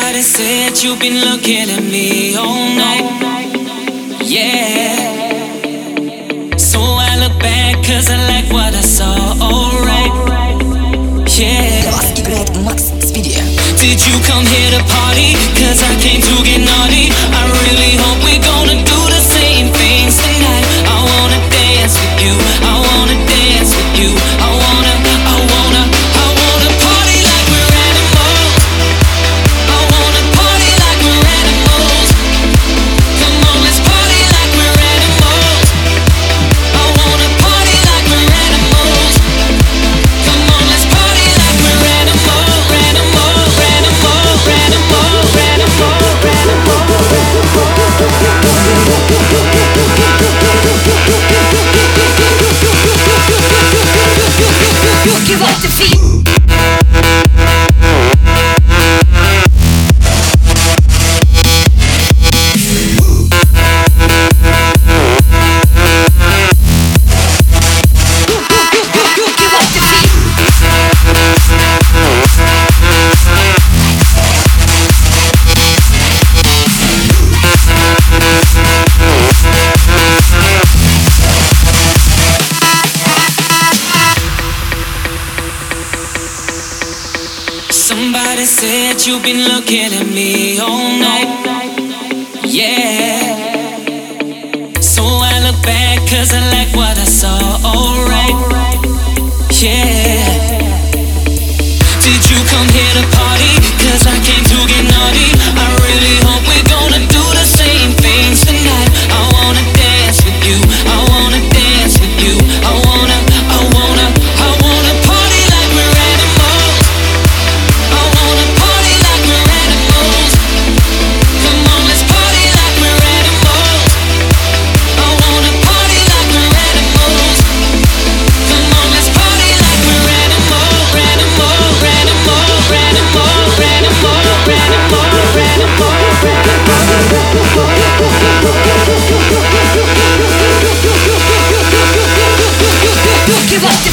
Somebody said you've been looking at me all night. Yeah. So I look back cause I like what I saw. Alright. Yeah. Для вас играет Макс Speedy. Did you come here to party? Cause I came to get naughty. I really hope we're gonna do the same things tonight. I wanna dance with you. I wanna dance with you. I wanna party like we're animals. I wanna party like we're animals. Come on, let's party like we're animals. I wanna party like we're animals. Come on, let's party like we're animals. Give up defeat. Somebody said you've been looking at me all night. Yeah. So I look back cause I like what I saw. Alright. Yeah. Did you come here to party? Cause I came to get naughty. I really hope we're gonna do the same things tonight. I wanna dance with you. I wanna dance with you. I wanna party like we're animals. I wanna party like we're animals. Come on, let's party like we're animals. I wanna party like we're animals. Come on, let's party like we're animals. Give up